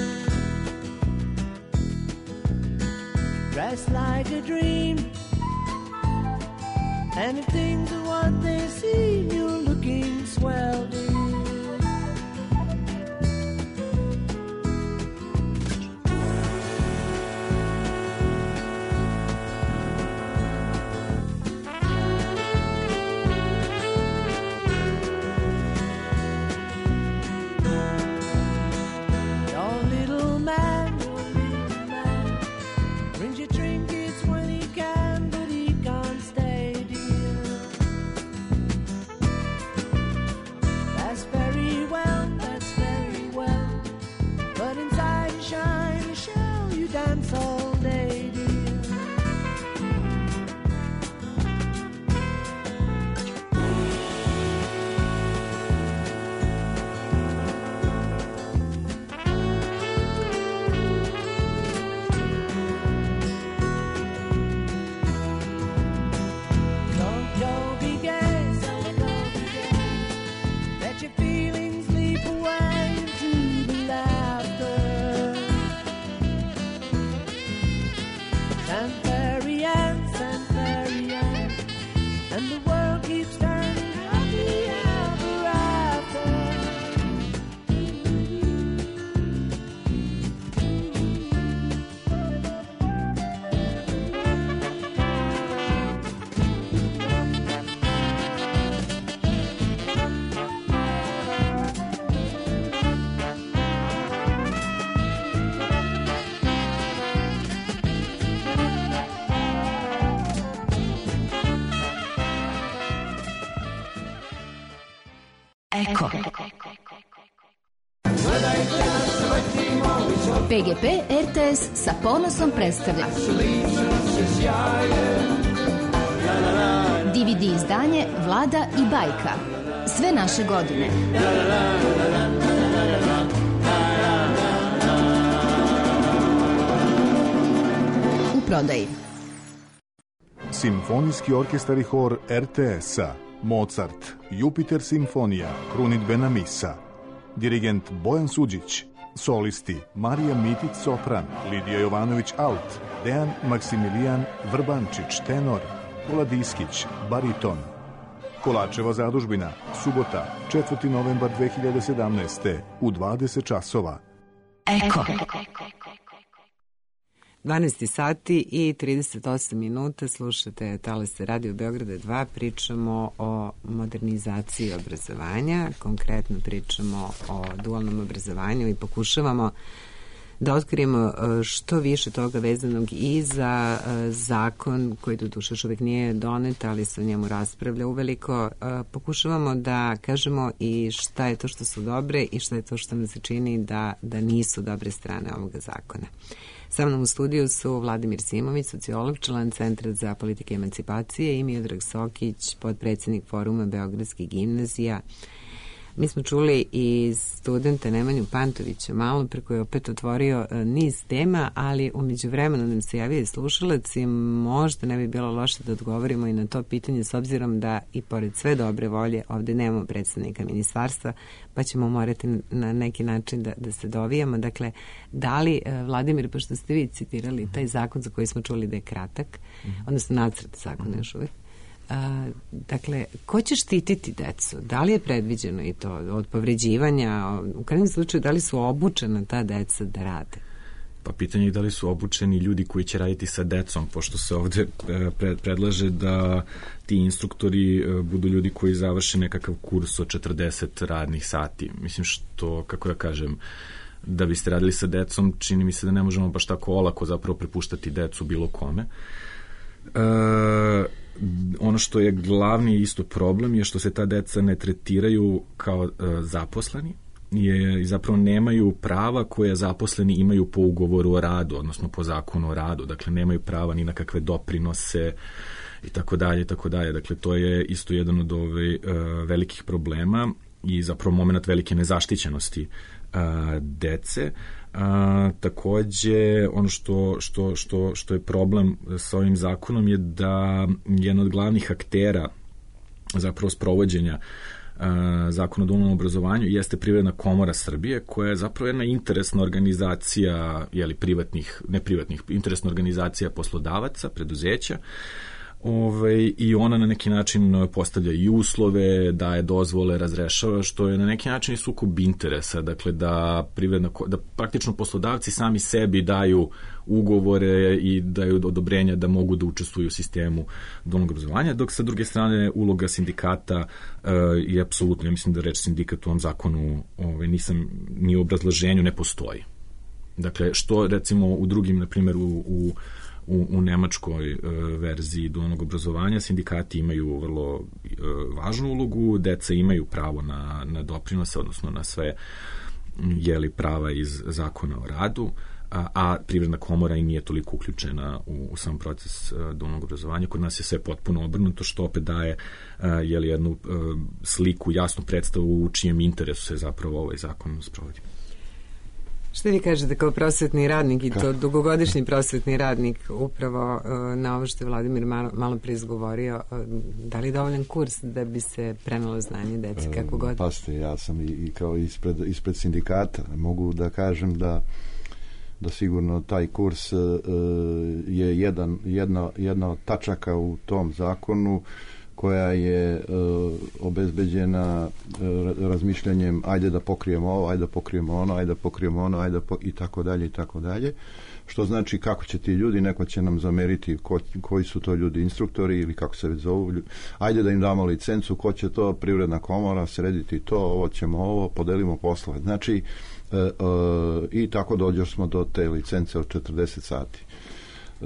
Dressed like a dream, and if things are what they seem, you're looking swell, dear. Eko. P G P R T S sa ponosom predstavlja D V D izdanje Vlada i bajka. Sve naše godine. U prodaji. Simfonijski orkestar i hor R T S-a, Mozart, Jupiter simfonija, krunidbena misa. Dirigent Bojan Suđić. Solisti Marija Mitić sopran, Lidija Jovanović alt, Dejan Maksimilijan Vrbančić tenor, Pola Diskić bariton. Kolačeva zadužbina, subota, četvrti novembar dve hiljade sedamnaeste u dvadeset časova. Eko. dvanaest sati i trideset osam minuta, slušate Talase Radio Beograda dva, pričamo o modernizaciji obrazovanja, konkretno pričamo o dualnom obrazovanju i pokušavamo da otkrijemo što više toga vezanog i za zakon koji do duše još uvijek nije donet, ali se o njemu raspravlja uveliko. Pokušavamo da kažemo i šta je to što su dobre i šta je to što nam se čini da, da nisu dobre strane ovoga zakona. Sa mnom u studiju su Vladimir Simović, sociolog, član Centra za politike emancipacije, i Miodrag Sokić, podpredsednik Foruma Beogradskih gimnazija. Mi smo čuli i studenta Nemanju Pantovića malo pre, koji je opet otvorio niz tema, ali umeđu vremenu nam se javio i slušalac i možda ne bi bilo loše da odgovorimo i na to pitanje, s obzirom da i pored sve dobre volje ovde nemamo predstavnika ministarstva, pa ćemo morati na neki način da, da se dovijamo. Dakle, da li, Vladimir, pošto ste vi citirali taj zakon za koji smo čuli da je kratak, odnosno nacrt zakona još uvijek, A, dakle, ko će štititi decu? Da li je predviđeno i to od povređivanja? U krajnjem slučaju, da li su obučena ta deca da rade? Pa pitanje je da li su obučeni ljudi koji će raditi sa decom, pošto se ovde predlaže da ti instruktori budu ljudi koji završe nekakav kurs od četrdeset radnih sati. Mislim što, kako da kažem, da biste radili sa decom, čini mi se da ne možemo baš tako olako zapravo prepuštati decu bilo kome. E, ono što je glavni isto problem je što se ta deca ne tretiraju kao e, zaposleni, je, i zapravo nemaju prava koje zaposleni imaju po ugovoru o radu, odnosno po zakonu o radu. Dakle, nemaju prava ni na kakve doprinose i tako dalje, i tako dalje. Dakle, to je isto jedan od ove, uh, velikih problema i zapravo moment velike nezaštićenosti uh, dece. Uh, takođe, ono što, što, što, što je problem sa ovim zakonom je da jedan od glavnih aktera zapravo sprovođenja Zakon o dualnom obrazovanju jeste Privredna komora Srbije, koja je zapravo jedna interesna organizacija, jeli, privatnih, ne privatnih, interesna organizacija poslodavaca, preduzeća, Ove, i ona na neki način postavlja i uslove, daje dozvole, razrešava, što je na neki način i sukob interesa, dakle da, privredna, da praktično poslodavci sami sebi daju ugovore i daju odobrenja da mogu da učestvuju u sistemu dualnog obrazovanja, dok sa druge strane uloga sindikata uh, je apsolutno, ja mislim da reč sindikat u ovom zakonu ove, nisam, ni u obrazloženju ne postoji. Dakle, što recimo u drugim, na primjer u, u U, u nemačkoj uh, verziji dualnog obrazovanja sindikati imaju vrlo uh, važnu ulogu, deca imaju pravo na, na doprinose, odnosno na sve jeli prava iz zakona o radu, a, a Privredna komora i nije toliko uključena u, u sam proces uh, dualnog obrazovanja. Kod nas je sve potpuno obrnuto, što opet daje uh, jeli jednu uh, sliku, jasnu predstavu u čijem interesu se zapravo ovaj zakon sprovodi. Šta vi kažete kao prosvetni radnik i to dugogodišnji prosvetni radnik upravo uh, na ovo što je Vladimir malo, malo prije izgovorio, uh, da li je dovoljan kurs da bi se prenalo znanje deci kako god? Pasite, ja sam i, i kao ispred, ispred sindikata mogu da kažem da da sigurno taj kurs uh, je jedan, jedna, jedna od tačaka u tom zakonu koja je uh, obezbeđena uh, razmišljanjem ajde da pokrijemo ovo, ajde da pokrijemo ono, ajde da pokrijemo ono, ajde da po... i tako dalje i tako dalje. Što znači kako će ti ljudi, neko će nam zameriti ko, koji su to ljudi, instruktori ili kako se već zovu, ajde da im damo licencu, ko će to, Privredna komora, srediti to, ovo ćemo ovo, podelimo poslove. Znači, uh, uh, i tako dođeš smo do te licence od četrdeset sati. Uh,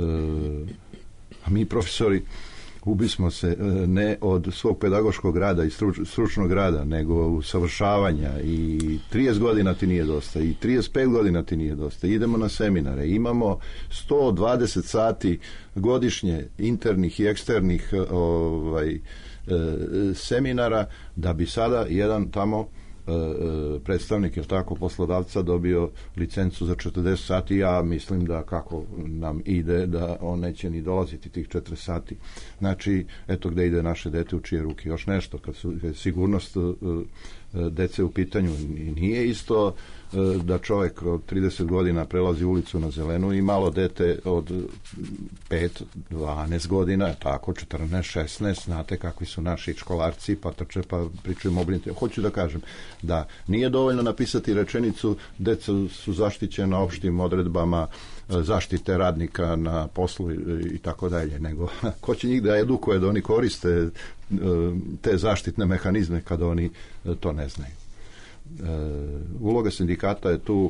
a mi profesori ubismo se ne od svog pedagoškog rada i struč, stručnog rada, nego usavršavanja i trideset godina ti nije dosta i trideset pet godina ti nije dosta. Idemo na seminare, imamo sto dvadeset sati godišnje internih i eksternih ovaj, seminara da bi sada jedan tamo predstavnik, jer tako, poslodavca dobio licencu za četrdeset sati. Ja mislim da kako nam ide da on neće ni dolaziti tih četiri sati. Znači, eto gde ide naše dete, u čije ruke. Još nešto, kad su kad sigurnost dece u pitanju, nije isto da čovjek od trideset godina prelazi ulicu na zelenu i malo dete od pet dvanaest godina, tako četrnaest šesnaest, znate kakvi su naši školarci, pa trče, pa pričaju mobilite. Hoću da kažem da nije dovoljno napisati rečenicu deca su zaštićena opštim odredbama zaštite radnika na poslu i tako dalje, nego ko će njih da edukuje da oni koriste te zaštitne mehanizme kada oni to ne znaju. Uloga sindikata je tu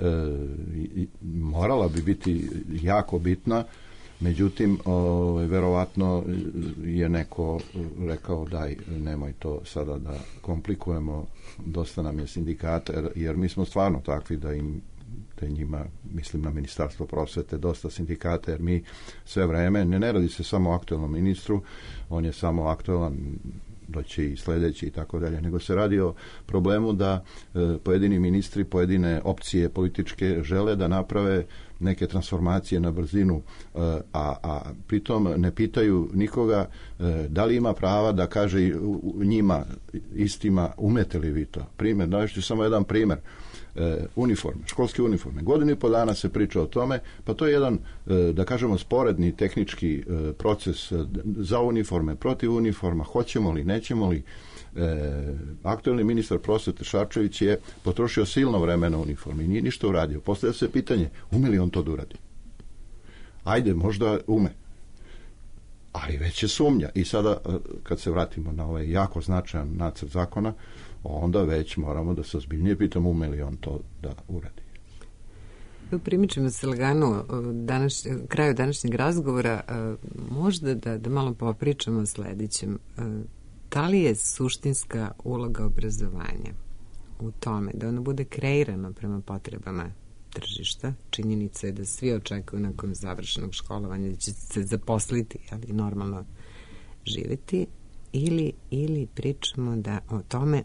morala bi biti jako bitna, međutim ovaj, verovatno je neko rekao daj, nemoj to sada da komplikujemo, dosta nam je sindikata, jer, jer mi smo stvarno takvi da im te njima, mislim na Ministarstvo prosvete, dosta sindikata, jer mi sve vreme, ne, ne radi se samo o aktualnom ministru, on je samo aktualan, doći i sledeći i tako dalje, nego se radi o problemu da e, pojedini ministri, pojedine opcije političke žele da naprave neke transformacije na brzinu, e, a, a pritom ne pitaju nikoga e, da li ima prava da kaže njima istima umete li vi to. Primjer, navešću samo jedan primjer. E, uniforme, školske uniforme. Godinu i po dana se priča o tome, pa to je jedan, e, da kažemo, sporedni tehnički e, proces e, za uniforme, protiv uniforma, hoćemo li, nećemo li. E, aktuelni ministar prosvete Šarčević je potrošio silno vremena u uniformi, nije ništa uradio. Postavlja se pitanje, ume li on to da uradi? Ajde, možda ume. Ali već je sumnja. I sada, kad se vratimo na ovaj jako značajan nacrt zakona, onda već moramo da se ozbiljnije pitamo ume li on to da uradi. Primičemo se lagano današ, kraju današnjeg razgovora, možda da, da malo popričamo o sledećem. Da li je suštinska uloga obrazovanja u tome da ono bude kreirano prema potrebama tržišta? Činjenica je da svi očekuju nakon završenog školovanja da će se zaposliti, ali normalno živeti, ili, ili pričamo da o tome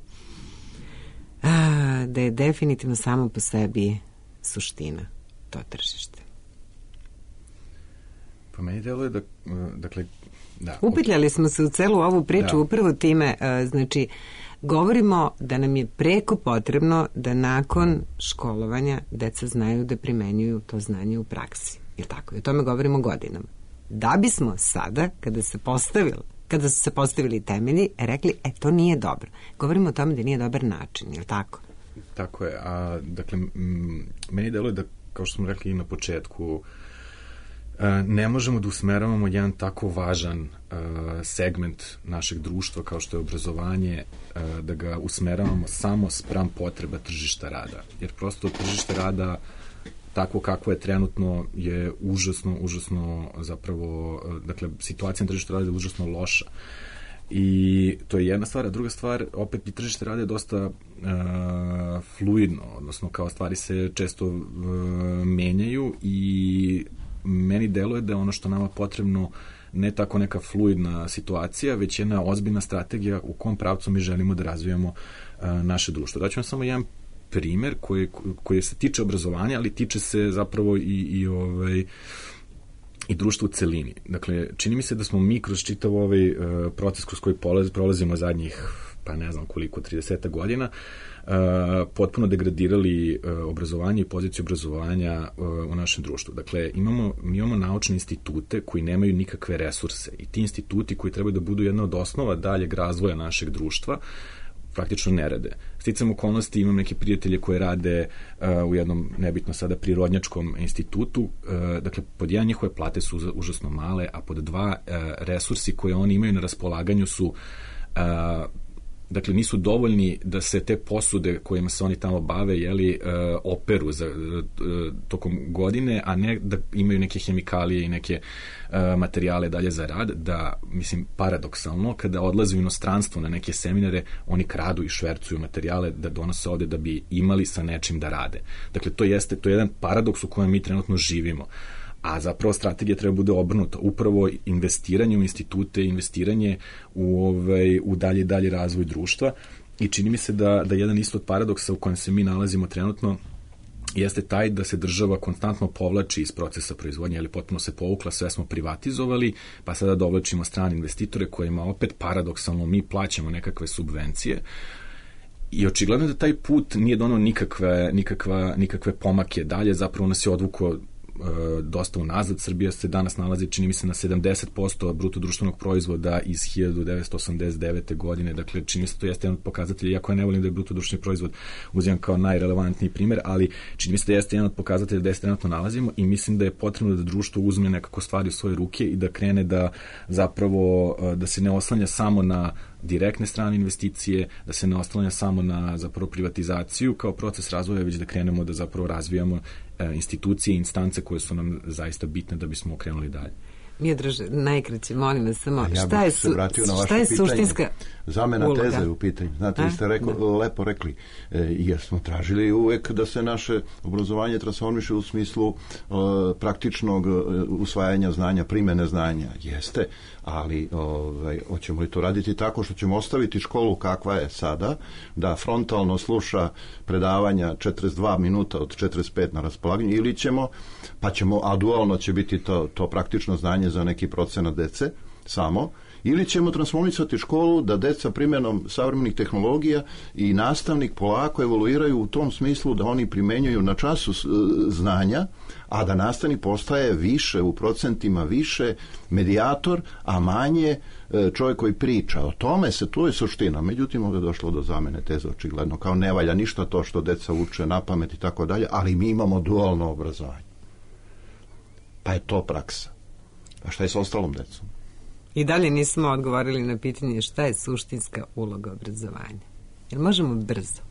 a, da je definitivno samo po sebi suština to tržište. Pa meni deluje da, dakle, da. Upetljali smo se u celu ovu priču da. upravo time, znači, govorimo da nam je preko potrebno da nakon školovanja deca znaju da primenjuju to znanje u praksi. Je tako? I o tome govorimo godinama. Da bismo sada, kada se postavili, kada su se postavili temelji, rekli, e, to nije dobro. Govorimo o tome da nije dobar način, je li tako? Tako je. A, dakle, m, meni deluje da, kao što smo rekli i na početku, ne možemo da usmeravamo jedan tako važan uh, segment našeg društva kao što je obrazovanje, uh, da ga usmeravamo samo spram potreba tržišta rada. Jer prosto tržište rada tako kako je trenutno je užasno, užasno zapravo, uh, dakle, situacija na tržištu rada je užasno loša. I to je jedna stvar, a druga stvar, opet i tržište rada je dosta uh, fluidno, odnosno kao stvari se često uh, menjaju i meni deluje da je ono što nama potrebno ne tako neka fluidna situacija, već jedna ozbiljna strategija u kom pravcu mi želimo da razvijamo uh, naše društvo. Daću vam samo jedan primer koji, koji se tiče obrazovanja, ali tiče se zapravo i, i, ovaj, i društva u celini. Dakle, čini mi se da smo mi kroz čitav ovaj uh, proces kroz koji prolazimo zadnjih, pa ne znam koliko, trideset godina, Uh, potpuno degradirali uh, obrazovanje i poziciju obrazovanja uh, u našem društvu. Dakle, imamo, mi imamo naučne institute koji nemaju nikakve resurse i ti instituti koji trebaju da budu jedna od osnova daljeg razvoja našeg društva praktično ne rade. Sticam okolnosti, imam neke prijatelje koje rade uh, u jednom, nebitno sada, prirodnjačkom institutu. Uh, dakle, pod jedan njihove plate su užasno male, a pod dva uh, resursi koje oni imaju na raspolaganju su uh, dakle, nisu dovoljni da se te posude kojima se oni tamo bave, jeli, e, operu za, e, tokom godine, a ne da imaju neke hemikalije i neke e, materijale dalje za rad, da, mislim, paradoksalno, kada odlaze u inostranstvo na neke seminare, oni kradu i švercuju materijale da donose ovde da bi imali sa nečim da rade. Dakle, to jeste, to je jedan paradoks u kojem mi trenutno živimo. A zapravo strategija treba bude obrnuta. Upravo investiranje u institute, investiranje u, ovaj, u dalje dalje razvoj društva i čini mi se da, da jedan isto od paradoksa u kojem se mi nalazimo trenutno jeste taj da se država konstantno povlači iz procesa proizvodnje, ali potpuno se povukla, sve smo privatizovali, pa sada dovlačimo strane investitore kojima opet paradoksalno mi plaćamo nekakve subvencije. I očigledno da taj put nije donao nikakve, nikakva, nikakve pomake dalje, zapravo nas je odvukao dosta unazad. Srbija se danas nalazi, čini mi se, na sedamdeset posto bruto društvenog proizvoda iz hiljadu devetsto osamdeset devete. godine, dakle, čini mi se to jeste jedan od pokazatelja, iako ja ne volim da je bruto društveni proizvod uzimam kao najrelevantniji primer, ali čini mi se da jeste jedan od pokazatelja da se trenutno nalazimo i mislim da je potrebno da društvo uzme nekako stvari u svoje ruke i da krene da zapravo, da se ne oslanja samo na direktne strane investicije, da se ne oslanja samo na zapravo privatizaciju kao proces razvoja, već da krenemo da zapravo razvijamo institucije i instance koje su nam zaista bitne da bismo okrenuli dalje. Miodraž, najkraće, molim vas samo, ja šta je, su, šta je suštinska zamena uloga? Teze u pitanju. Znate, vi ste rekli, da. lepo rekli, e, jer smo tražili uvek da se naše obrazovanje transformiše u smislu e, praktičnog e, usvajanja znanja, primene znanja. Jeste, ali ovaj, hoćemo li to raditi tako što ćemo ostaviti školu kakva je sada, da frontalno sluša predavanja četrdeset dva minuta od četrdeset pet na raspolaganju, ili ćemo, pa ćemo, a dualno će biti to, to praktično znanje za neki procenat dece samo, Ili ćemo transformisati školu da deca primjenom savremenih tehnologija i nastavnik polako evoluiraju u tom smislu da oni primenjuju na času znanja, a da nastavnik postaje više, u procentima više medijator, a manje čovjek koji priča. O tome se, tu je suština. Međutim, ovdje je došlo do zamene teze, očigledno, kao ne valja ništa to što deca uče na pamet i tako dalje, ali mi imamo dualno obrazovanje. Pa je to praksa. A šta je s ostalom decom? I dalje nismo odgovorili na pitanje šta je suštinska uloga obrazovanja. Jel možemo brzo?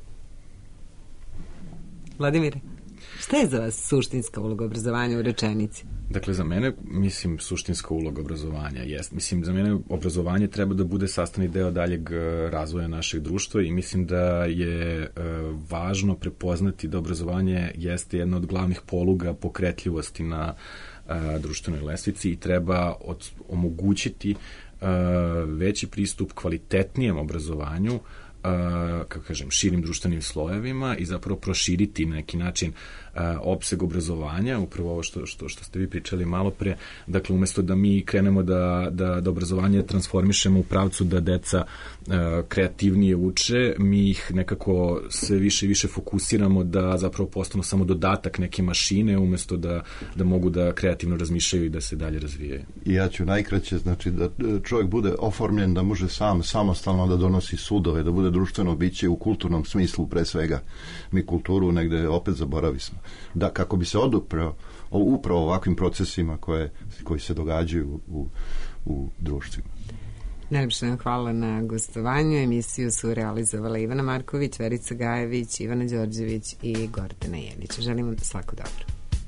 Vladimire, šta je za vas suštinska uloga obrazovanja u rečenici? Dakle, za mene, mislim, suštinska uloga obrazovanja jest. Mislim, za mene obrazovanje treba da bude sastavni deo daljeg razvoja našeg društva i mislim da je e, važno prepoznati da obrazovanje jeste jedna od glavnih poluga pokretljivosti na a, društvenoj lestvici i treba od, omogućiti a, veći pristup kvalitetnijem obrazovanju, a, kako kažem, širim društvenim slojevima i zapravo proširiti na neki način a, opseg obrazovanja, upravo ovo što, što, što ste vi pričali malo pre, dakle, umesto da mi krenemo da, da, da obrazovanje transformišemo u pravcu da deca a, kreativnije uče, mi ih nekako sve više i više fokusiramo da zapravo postanu samo dodatak neke mašine, umesto da, da mogu da kreativno razmišljaju i da se dalje razvijaju. I ja ću najkraće, znači da čovjek bude oformljen da može sam, samostalno da donosi sudove, da bude društveno biće u kulturnom smislu pre svega. Mi kulturu negde opet zaboravismo. Da, kako bi se odupreo upravo ovakvim procesima koje, koji se događaju u, u društvima. Najlepše vam hvala na gostovanju. Emisiju su realizovala Ivana Marković, Verica Gajević, Ivana Đorđević i Gordana Jelić. Želimo svako dobro.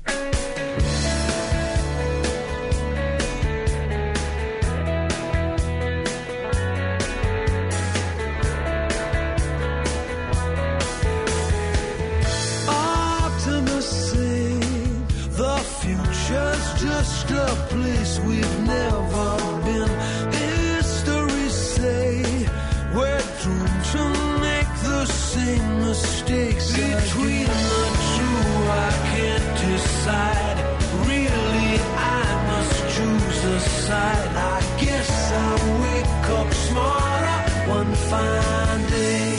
Just a place we've never been. History say we're doomed to make the same mistakes. Between the two I can't decide. Really I must choose a side. I guess I'll wake up smarter one fine day.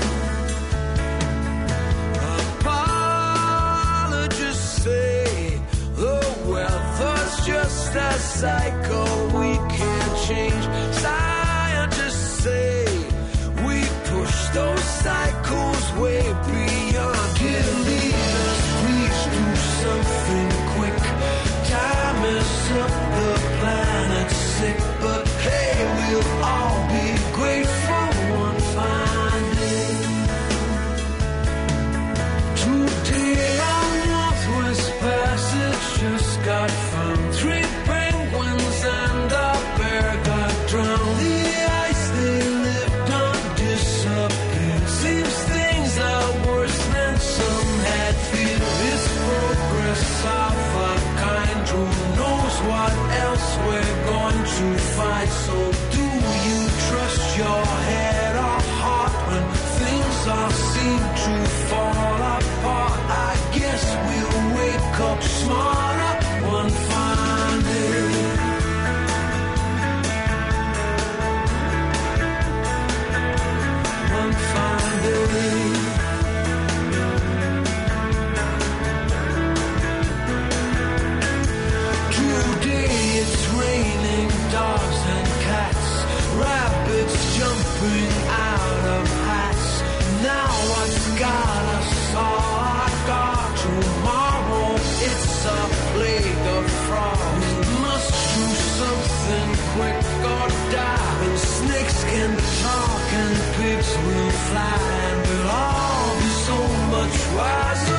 Apologists say just a cycle we can't change. Scientists say we push those cycles way beyond. Dear leaders, please do something quick. Time is up, the planet's sick, but hey, we'll all be grateful one fine day. Today our Northwest Passage just got found. Three penguins and a bear got drowned. The ice they lived on disappeared. Seems things are worse than some had feared. It's progress of a kind. Who knows what else we're going to find? So do you trust your head or heart when things all seem to fall apart? I guess we'll wake up smarter one fine day. One fine day. Today it's raining dogs and cats, rabbits jumping out of hats. Now what's got us all off guard? Tomorrow it's a plague of frogs. We must do something quick or die. And snakes can talk and pigs will fly, and we'll all be so much wiser.